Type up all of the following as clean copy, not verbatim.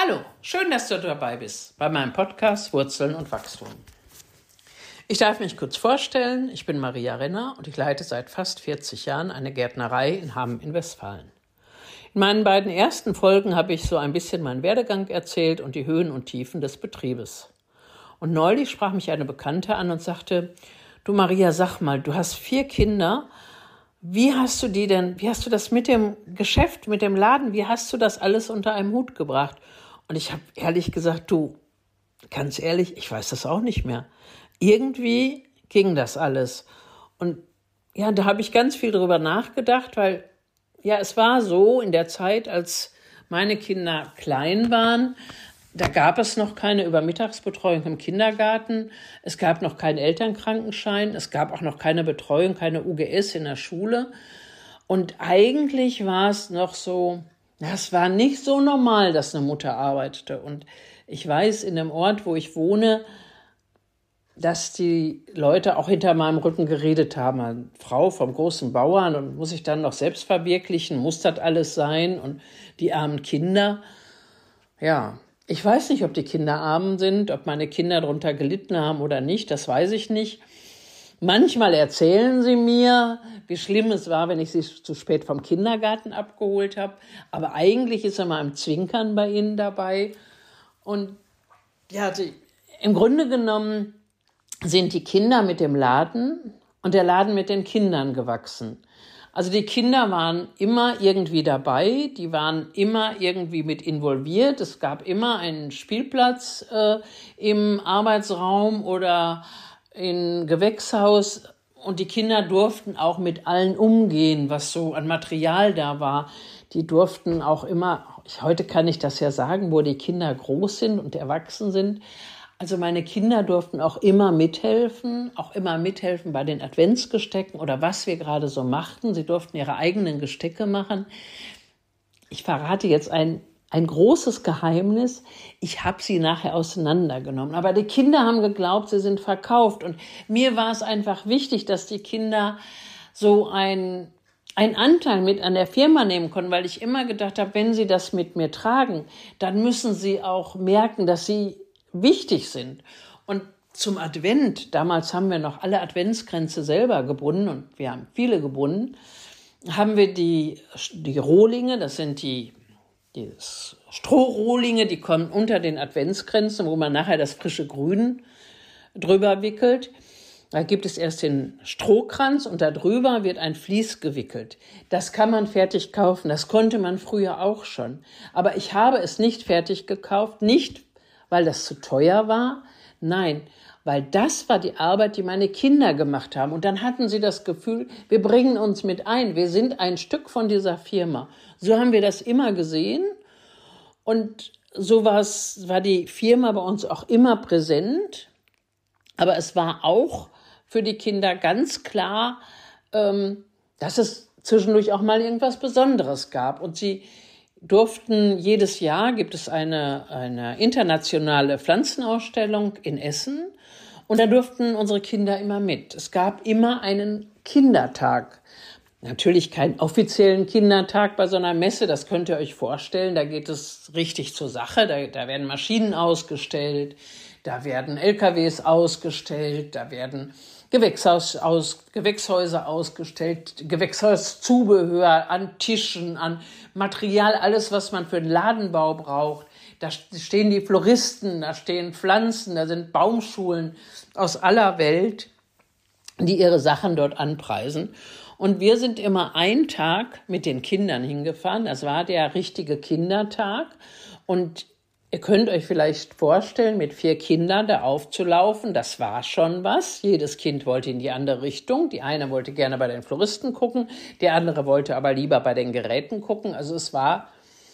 Hallo, schön, dass du dabei bist bei meinem Podcast Wurzeln und Wachstum. Ich darf mich kurz vorstellen, ich bin Maria Renner und ich leite seit fast 40 Jahren eine Gärtnerei in Hamm in Westfalen. In meinen beiden ersten Folgen habe ich so ein bisschen meinen Werdegang erzählt und die Höhen und Tiefen des Betriebes. Und neulich sprach mich eine Bekannte an und sagte, du Maria, sag mal, du hast 4 Kinder, wie hast du das mit dem Geschäft, mit dem Laden, wie hast du das alles unter einem Hut gebracht? Und ich habe ehrlich gesagt, du, ganz ehrlich, ich weiß das auch nicht mehr. Irgendwie ging das alles. Und ja, da habe ich ganz viel drüber nachgedacht, weil ja, es war so in der Zeit, als meine Kinder klein waren, da gab es noch keine Übermittagsbetreuung im Kindergarten, es gab noch keinen Elternkrankenschein, es gab auch noch keine Betreuung, keine UGS in der Schule. Und eigentlich war es noch so, es war nicht so normal, dass eine Mutter arbeitete. Und ich weiß, in dem Ort, wo ich wohne, dass die Leute auch hinter meinem Rücken geredet haben. Eine Frau vom großen Bauern und muss ich dann noch selbst verwirklichen, muss das alles sein? Und die armen Kinder, ja. Ich weiß nicht, ob die Kinder arm sind, ob meine Kinder darunter gelitten haben oder nicht, das weiß ich nicht. Manchmal erzählen sie mir, wie schlimm es war, wenn ich sie zu spät vom Kindergarten abgeholt habe. Aber eigentlich ist immer ein Zwinkern bei ihnen dabei. Und ja, im Grunde genommen sind die Kinder mit dem Laden und der Laden mit den Kindern gewachsen. Also die Kinder waren immer irgendwie dabei, die waren immer irgendwie mit involviert. Es gab immer einen Spielplatz im Arbeitsraum oder im Gewächshaus und die Kinder durften auch mit allen umgehen, was so an Material da war. Die durften auch immer, heute kann ich das ja sagen, wo die Kinder groß sind und erwachsen sind. Also meine Kinder durften auch immer mithelfen bei den Adventsgestecken oder was wir gerade so machten. Sie durften ihre eigenen Gestecke machen. Ich verrate jetzt ein großes Geheimnis. Ich habe sie nachher auseinandergenommen. Aber die Kinder haben geglaubt, sie sind verkauft. Und mir war es einfach wichtig, dass die Kinder so einen Anteil mit an der Firma nehmen konnten, weil ich immer gedacht habe, wenn sie das mit mir tragen, dann müssen sie auch merken, dass sie wichtig sind. Und zum Advent, damals haben wir noch alle Adventskränze selber gebunden und wir haben viele gebunden, haben wir die Rohlinge, das sind die Strohrohlinge, die kommen unter den Adventskränzen, wo man nachher das frische Grün drüber wickelt. Da gibt es erst den Strohkranz und darüber wird ein Vlies gewickelt. Das kann man fertig kaufen, das konnte man früher auch schon. Aber ich habe es nicht fertig gekauft, nicht weil das zu teuer war, nein, weil das war die Arbeit, die meine Kinder gemacht haben. Und dann hatten sie das Gefühl, wir bringen uns mit ein, wir sind ein Stück von dieser Firma. So haben wir das immer gesehen und so war die Firma bei uns auch immer präsent. Aber es war auch für die Kinder ganz klar, dass es zwischendurch auch mal irgendwas Besonderes gab. Und sie durften jedes Jahr, gibt es eine internationale Pflanzenausstellung in Essen und da durften unsere Kinder immer mit. Es gab immer einen Kindertag. Natürlich keinen offiziellen Kindertag bei so einer Messe, das könnt ihr euch vorstellen, da geht es richtig zur Sache, da werden Maschinen ausgestellt, da werden LKWs ausgestellt, da werden Gewächshäuser ausgestellt, Gewächshauszubehör an Tischen, an Material, alles, was man für den Ladenbau braucht. Da stehen die Floristen, da stehen Pflanzen, da sind Baumschulen aus aller Welt, die ihre Sachen dort anpreisen. Und wir sind immer einen Tag mit den Kindern hingefahren. Das war der richtige Kindertag. Und ihr könnt euch vielleicht vorstellen, mit 4 Kindern da aufzulaufen, das war schon was. Jedes Kind wollte in die andere Richtung. Die eine wollte gerne bei den Floristen gucken, die andere wollte aber lieber bei den Geräten gucken. Also es war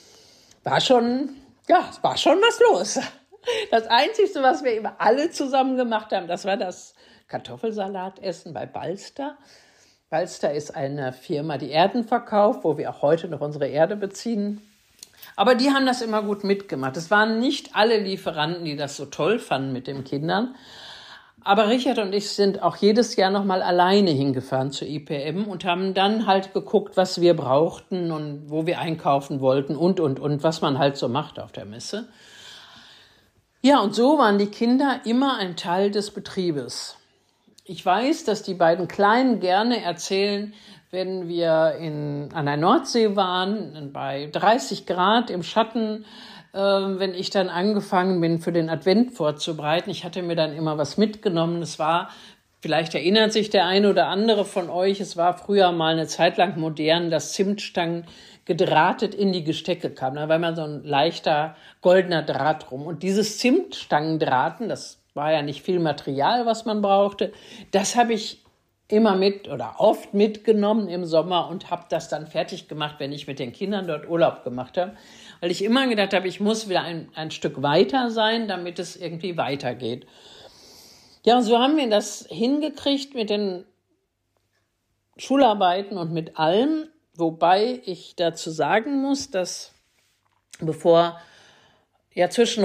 schon was los. Das Einzige, was wir immer alle zusammen gemacht haben, das war das Kartoffelsalatessen bei Balster. Balster ist eine Firma, die Erden verkauft, wo wir auch heute noch unsere Erde beziehen. Aber die haben das immer gut mitgemacht. Es waren nicht alle Lieferanten, die das so toll fanden mit den Kindern. Aber Richard und ich sind auch jedes Jahr nochmal alleine hingefahren zur IPM und haben dann halt geguckt, was wir brauchten und wo wir einkaufen wollten und, was man halt so macht auf der Messe. Ja, und so waren die Kinder immer ein Teil des Betriebes. Ich weiß, dass die beiden Kleinen gerne erzählen, wenn wir an der Nordsee waren, bei 30 Grad im Schatten, wenn ich dann angefangen bin, für den Advent vorzubereiten. Ich hatte mir dann immer was mitgenommen. Es war, vielleicht erinnert sich der eine oder andere von euch, es war früher mal eine Zeit lang modern, dass Zimtstangen gedrahtet in die Gestecke kamen. Da war immer so ein leichter goldener Draht rum. Und dieses Zimtstangendrahten, das war ja nicht viel Material, was man brauchte, das habe ich immer oft mitgenommen im Sommer und habe das dann fertig gemacht, wenn ich mit den Kindern dort Urlaub gemacht habe. Weil ich immer gedacht habe, ich muss wieder ein Stück weiter sein, damit es irgendwie weitergeht. Ja, und so haben wir das hingekriegt mit den Schularbeiten und mit allem, wobei ich dazu sagen muss, dass zwischen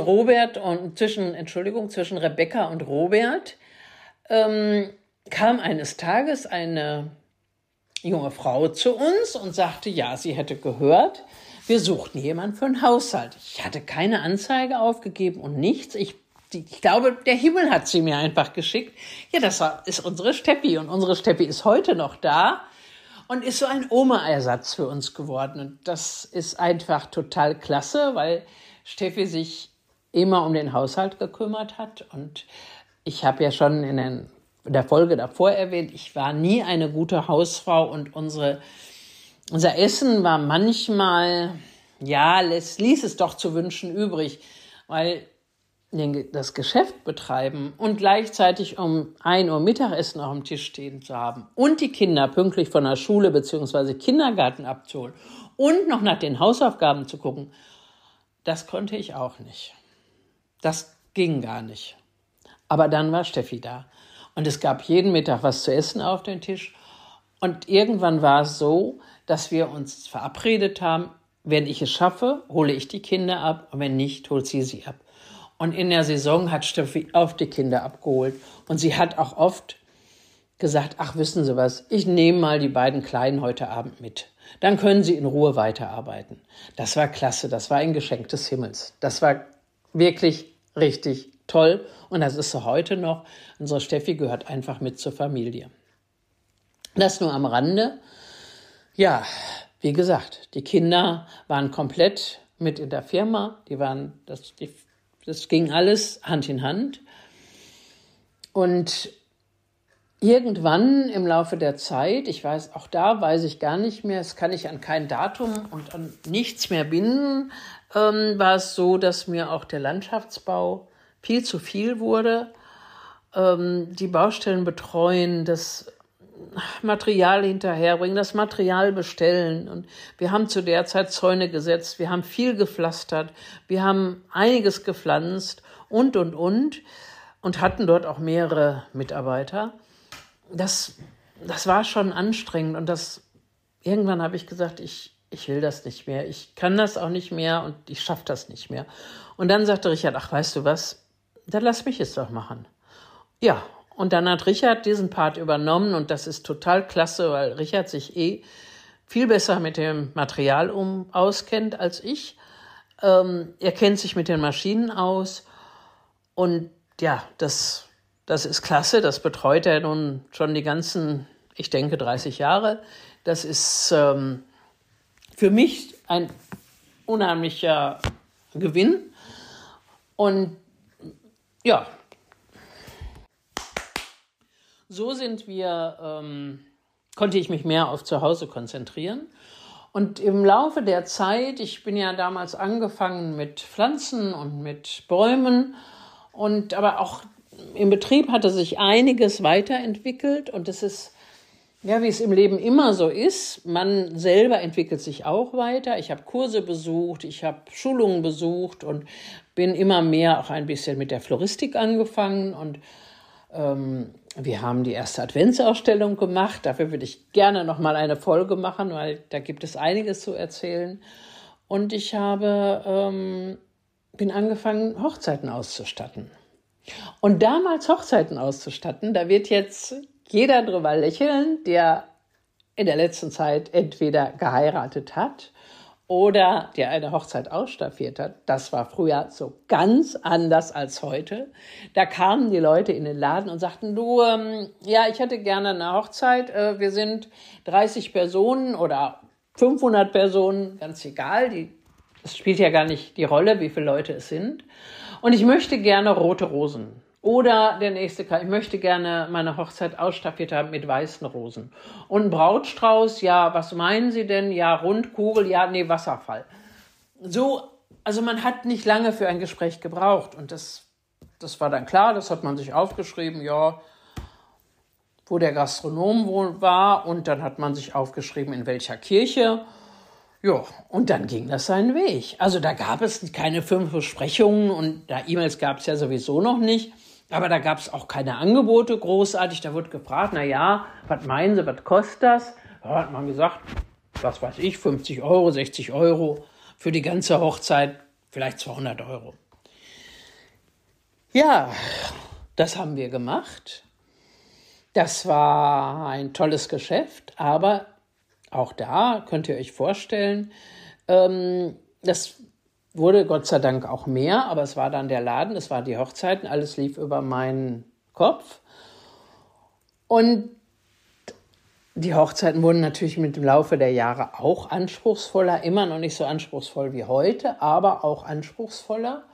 Rebecca und Robert kam eines Tages eine junge Frau zu uns und sagte, ja, sie hätte gehört, wir suchten jemanden für einen Haushalt. Ich hatte keine Anzeige aufgegeben und nichts. Ich glaube, der Himmel hat sie mir einfach geschickt. Ja, ist unsere Steppi und unsere Steppi ist heute noch da und ist so ein Oma-Ersatz für uns geworden. Und das ist einfach total klasse, weil Steffi sich immer um den Haushalt gekümmert hat. Und ich habe ja schon in der Folge davor erwähnt, ich war nie eine gute Hausfrau und unser Essen war manchmal, ließ es doch zu wünschen übrig, weil das Geschäft betreiben und gleichzeitig um 1 Uhr Mittagessen auf dem Tisch stehen zu haben und die Kinder pünktlich von der Schule bzw. Kindergarten abzuholen und noch nach den Hausaufgaben zu gucken, das konnte ich auch nicht. Das ging gar nicht. Aber dann war Steffi da. Und es gab jeden Mittag was zu essen auf den Tisch. Und irgendwann war es so, dass wir uns verabredet haben, wenn ich es schaffe, hole ich die Kinder ab. Und wenn nicht, holt sie ab. Und in der Saison hat Steffi oft die Kinder abgeholt. Und sie hat auch oft gesagt, ach, wissen Sie was, ich nehme mal die beiden Kleinen heute Abend mit. Dann können sie in Ruhe weiterarbeiten. Das war klasse, das war ein Geschenk des Himmels. Das war wirklich richtig toll und das ist so heute noch. Unsere Steffi gehört einfach mit zur Familie. Das nur am Rande. Ja, wie gesagt, die Kinder waren komplett mit in der Firma. Das ging alles Hand in Hand. Und irgendwann im Laufe der Zeit, weiß ich gar nicht mehr, das kann ich an kein Datum und an nichts mehr binden, war es so, dass mir auch der Landschaftsbau viel zu viel wurde. Die Baustellen betreuen, das Material hinterherbringen, das Material bestellen. Und wir haben zu der Zeit Zäune gesetzt, wir haben viel gepflastert, wir haben einiges gepflanzt und hatten dort auch mehrere Mitarbeiter. Das war schon anstrengend und irgendwann habe ich gesagt, ich will das nicht mehr, ich kann das auch nicht mehr und ich schaffe das nicht mehr. Und dann sagte Richard, ach, weißt du was, dann lass mich es doch machen. Ja, und dann hat Richard diesen Part übernommen und das ist total klasse, weil Richard sich viel besser mit dem Material auskennt als ich. Er kennt sich mit den Maschinen aus und ja, das ist klasse, das betreut er nun schon die ganzen, ich denke, 30 Jahre. Das ist für mich ein unheimlicher Gewinn. Und ja, so konnte ich mich mehr auf zu Hause konzentrieren. Und im Laufe der Zeit, ich bin ja damals angefangen mit Pflanzen und mit Bäumen, aber auch im Betrieb hatte sich einiges weiterentwickelt und es ist, ja, wie es im Leben immer so ist, man selber entwickelt sich auch weiter. Ich habe Kurse besucht, ich habe Schulungen besucht und bin immer mehr auch ein bisschen mit der Floristik angefangen und wir haben die erste Adventsausstellung gemacht. Dafür würde ich gerne noch mal eine Folge machen, weil da gibt es einiges zu erzählen. Und ich bin angefangen, Hochzeiten auszustatten. Und damals Hochzeiten auszustatten, da wird jetzt jeder drüber lächeln, der in der letzten Zeit entweder geheiratet hat oder der eine Hochzeit ausstaffiert hat. Das war früher so ganz anders als heute. Da kamen die Leute in den Laden und sagten, du, ja, ich hätte gerne eine Hochzeit. Wir sind 30 Personen oder 500 Personen, ganz egal. Es spielt ja gar nicht die Rolle, wie viele Leute es sind. Und ich möchte gerne rote Rosen. Oder der nächste, ich möchte gerne meine Hochzeit ausstaffiert haben mit weißen Rosen. Und ein Brautstrauß, ja, was meinen Sie denn? Ja, Rundkugel, ja, nee, Wasserfall. So, also man hat nicht lange für ein Gespräch gebraucht. Und das war dann klar, das hat man sich aufgeschrieben, ja, wo der Gastronom wohl war. Und dann hat man sich aufgeschrieben, in welcher Kirche. Ja, und dann ging das seinen Weg. Also da gab es keine 5 Besprechungen und da E-Mails gab es ja sowieso noch nicht. Aber da gab es auch keine Angebote großartig. Da wurde gefragt, na ja, was meinen Sie, was kostet das? Da hat man gesagt, was weiß ich, 50 Euro, 60 Euro für die ganze Hochzeit, vielleicht 200 Euro. Ja, das haben wir gemacht. Das war ein tolles Geschäft, aber auch da könnt ihr euch vorstellen, das wurde Gott sei Dank auch mehr, aber es war dann der Laden, es waren die Hochzeiten, alles lief über meinen Kopf. Und die Hochzeiten wurden natürlich mit dem Laufe der Jahre auch anspruchsvoller, immer noch nicht so anspruchsvoll wie heute, aber auch anspruchsvoller.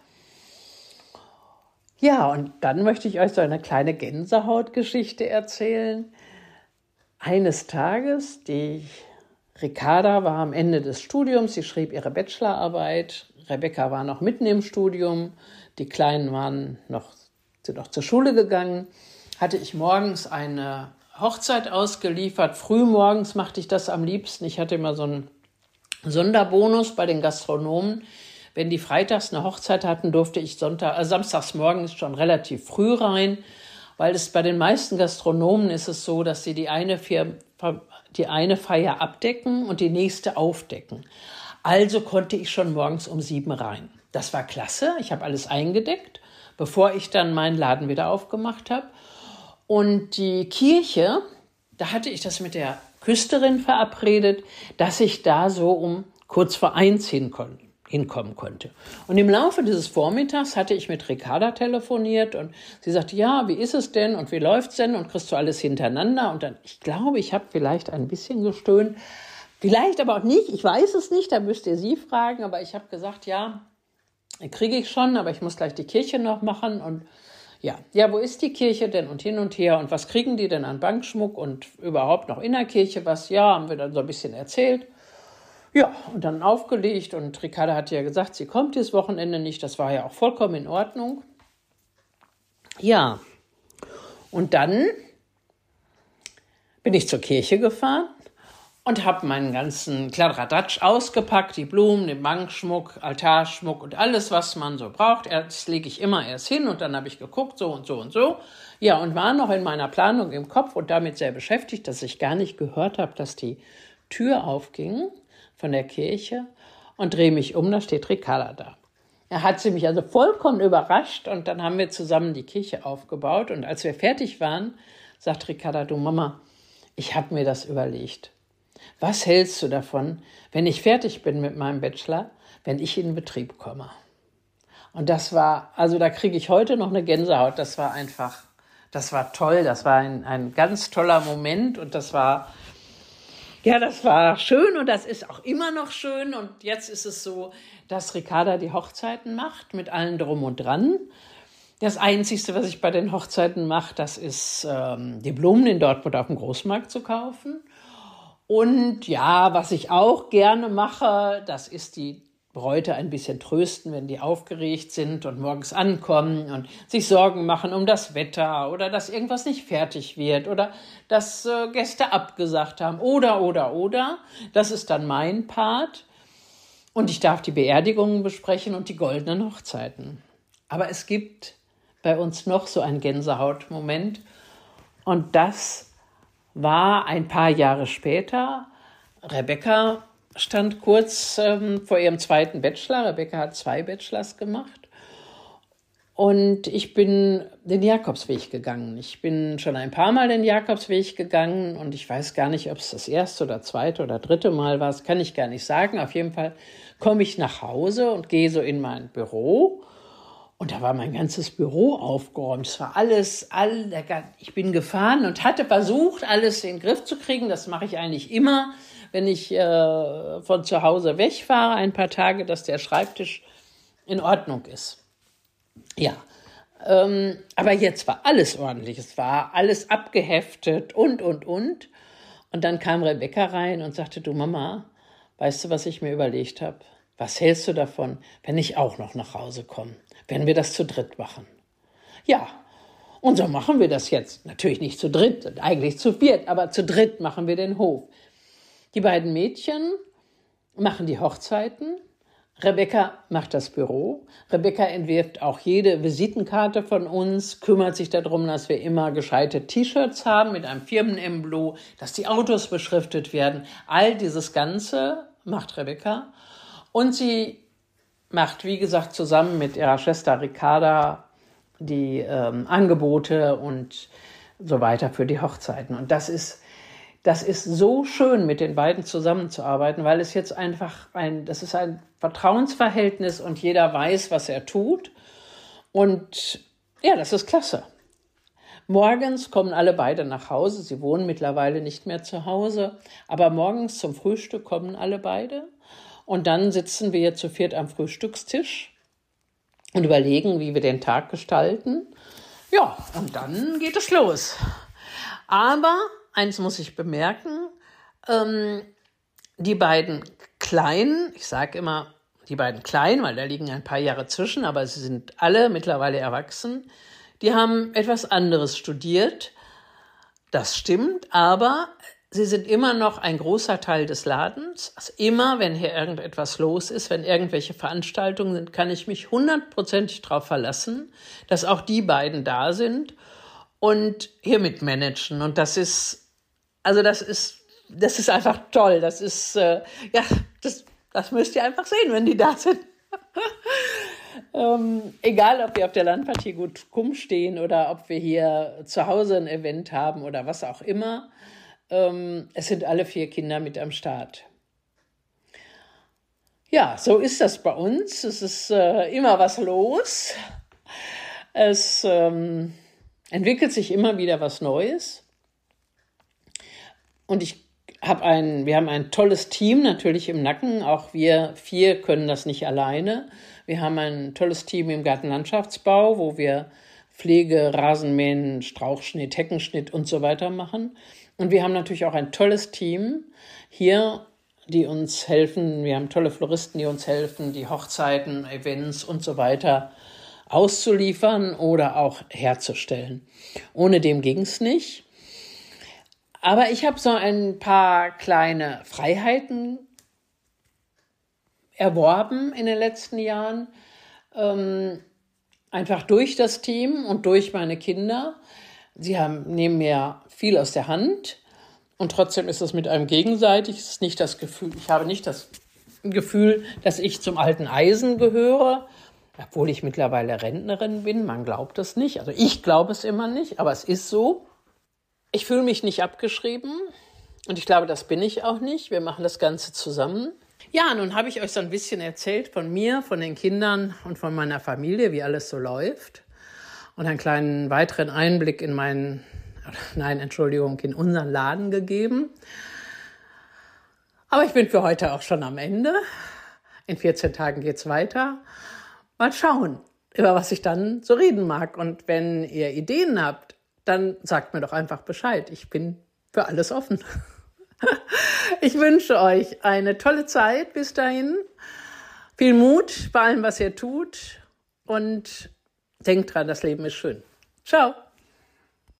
Ja, und dann möchte ich euch so eine kleine Gänsehautgeschichte erzählen. Eines Tages, Ricarda war am Ende des Studiums, sie schrieb ihre Bachelorarbeit, Rebecca war noch mitten im Studium, die Kleinen sind noch zur Schule gegangen, hatte ich morgens eine Hochzeit ausgeliefert. Frühmorgens machte ich das am liebsten. Ich hatte immer so einen Sonderbonus bei den Gastronomen. Wenn die freitags eine Hochzeit hatten, durfte ich samstags morgens schon relativ früh rein, weil es bei den meisten Gastronomen ist es so, dass sie die eine Feier abdecken und die nächste aufdecken. Also konnte ich schon morgens um 7 rein. Das war klasse. Ich habe alles eingedeckt, bevor ich dann meinen Laden wieder aufgemacht habe. Und die Kirche, da hatte ich das mit der Küsterin verabredet, dass ich da so um kurz vor 1 hinkommen konnte. Und im Laufe dieses Vormittags hatte ich mit Ricarda telefoniert und sie sagte, ja, wie ist es denn und wie läuft's denn und kriegst du alles hintereinander? Und dann, ich glaube, ich habe vielleicht ein bisschen gestöhnt, vielleicht aber auch nicht, ich weiß es nicht, da müsst ihr sie fragen, aber ich habe gesagt, ja, kriege ich schon, aber ich muss gleich die Kirche noch machen und ja, wo ist die Kirche denn und hin und her und was kriegen die denn an Bankschmuck und überhaupt noch in der Kirche was? Ja, haben wir dann so ein bisschen erzählt. Ja, und dann aufgelegt und Ricarda hat ja gesagt, sie kommt dieses Wochenende nicht, das war ja auch vollkommen in Ordnung. Ja, und dann bin ich zur Kirche gefahren und habe meinen ganzen Kladderadatsch ausgepackt, die Blumen, den Bankschmuck, Altarschmuck und alles, was man so braucht. Das lege ich immer erst hin und dann habe ich geguckt, so und so und so. Ja, und war noch in meiner Planung im Kopf und damit sehr beschäftigt, dass ich gar nicht gehört habe, dass die Tür aufging von der Kirche und drehe mich um, da steht Ricarda da. Er hat sie mich also vollkommen überrascht und dann haben wir zusammen die Kirche aufgebaut und als wir fertig waren, sagt Ricarda, du Mama, ich habe mir das überlegt. Was hältst du davon, wenn ich fertig bin mit meinem Bachelor, wenn ich in den Betrieb komme? Und das war, also da kriege ich heute noch eine Gänsehaut, das war toll, das war ein ganz toller Moment und das war schön und das ist auch immer noch schön. Und jetzt ist es so, dass Ricarda die Hochzeiten macht mit allem Drum und Dran. Das Einzige, was ich bei den Hochzeiten mache, das ist die Blumen in Dortmund auf dem Großmarkt zu kaufen. Und ja, was ich auch gerne mache, das ist die Bräute ein bisschen trösten, wenn die aufgeregt sind und morgens ankommen und sich Sorgen machen um das Wetter oder dass irgendwas nicht fertig wird oder dass Gäste abgesagt haben oder. Das ist dann mein Part. Und ich darf die Beerdigungen besprechen und die goldenen Hochzeiten. Aber es gibt bei uns noch so einen Gänsehautmoment und das war ein paar Jahre später. Rebecca stand kurz vor ihrem 2. Bachelor. Rebecca hat 2 Bachelors gemacht. Und ich bin den Jakobsweg gegangen. Ich bin schon ein paar Mal den Jakobsweg gegangen und ich weiß gar nicht, ob es das erste oder zweite oder dritte Mal war. Das kann ich gar nicht sagen. Auf jeden Fall komme ich nach Hause und gehe so in mein Büro. Und da war mein ganzes Büro aufgeräumt. Es war ich bin gefahren und hatte versucht, alles in den Griff zu kriegen. Das mache ich eigentlich immer, wenn ich von zu Hause wegfahre, ein paar Tage, dass der Schreibtisch in Ordnung ist. Ja, aber jetzt war alles ordentlich. Es war alles abgeheftet und. Und dann kam Rebecca rein und sagte, du Mama, weißt du, was ich mir überlegt habe? Was hältst du davon, wenn ich auch noch nach Hause komme? Wenn wir das zu dritt machen? Ja, und so machen wir das jetzt. Natürlich nicht zu dritt, eigentlich zu viert, aber zu dritt machen wir den Hof. Die beiden Mädchen machen die Hochzeiten. Rebecca macht das Büro. Rebecca entwirft auch jede Visitenkarte von uns, kümmert sich darum, dass wir immer gescheite T-Shirts haben mit einem Firmenemblem, dass die Autos beschriftet werden. All dieses Ganze macht Rebecca. Und sie macht, wie gesagt, zusammen mit ihrer Schwester Ricarda die Angebote und so weiter für die Hochzeiten. Und das ist so schön, mit den beiden zusammenzuarbeiten, weil es jetzt einfach das ist ein Vertrauensverhältnis und jeder weiß, was er tut. Und ja, das ist klasse. Morgens kommen alle beide nach Hause. Sie wohnen mittlerweile nicht mehr zu Hause. Aber morgens zum Frühstück kommen alle beide. Und dann sitzen wir zu viert am Frühstückstisch und überlegen, wie wir den Tag gestalten. Ja, und dann geht es los. Aber eins muss ich bemerken, die beiden Kleinen, ich sage immer die beiden Kleinen, weil da liegen ein paar Jahre zwischen, aber sie sind alle mittlerweile erwachsen, die haben etwas anderes studiert. Das stimmt, aber sie sind immer noch ein großer Teil des Ladens. Also immer, wenn hier irgendetwas los ist, wenn irgendwelche Veranstaltungen sind, kann ich mich 100% darauf verlassen, dass auch die beiden da sind und hier mitmanagen. Und das ist einfach toll. Das ist, das müsst ihr einfach sehen, wenn die da sind. Egal, ob wir auf der Landpartie gut Kumm stehen oder ob wir hier zu Hause ein Event haben oder was auch immer. Es sind alle 4 Kinder mit am Start. Ja, so ist das bei uns. Es ist immer was los. Es entwickelt sich immer wieder was Neues. Und wir haben ein tolles Team natürlich im Nacken. Auch wir 4 können das nicht alleine. Wir haben ein tolles Team im Gartenlandschaftsbau, wo wir Pflege, Rasenmähen, Strauchschnitt, Heckenschnitt und so weiter machen. Und wir haben natürlich auch ein tolles Team hier, die uns helfen. Wir haben tolle Floristen, die uns helfen, die Hochzeiten, Events und so weiter auszuliefern oder auch herzustellen. Ohne dem ging es nicht. Aber ich habe so ein paar kleine Freiheiten erworben in den letzten Jahren, einfach durch das Team und durch meine Kinder. Sie nehmen mir viel aus der Hand und trotzdem ist es mit einem gegenseitig. Es ist nicht das Gefühl, ich habe nicht das Gefühl, dass ich zum alten Eisen gehöre, obwohl ich mittlerweile Rentnerin bin. Man glaubt es nicht. Also ich glaube es immer nicht, aber es ist so. Ich fühle mich nicht abgeschrieben und ich glaube, das bin ich auch nicht. Wir machen das Ganze zusammen. Ja, nun habe ich euch so ein bisschen erzählt von mir, von den Kindern und von meiner Familie, wie alles so läuft. Und einen kleinen weiteren Einblick in in unseren Laden gegeben. Aber ich bin für heute auch schon am Ende. In 14 Tagen geht's weiter. Mal schauen, über was ich dann so reden mag. Und wenn ihr Ideen habt, dann sagt mir doch einfach Bescheid. Ich bin für alles offen. Ich wünsche euch eine tolle Zeit bis dahin. Viel Mut bei allem, was ihr tut. Und denkt dran, das Leben ist schön. Ciao.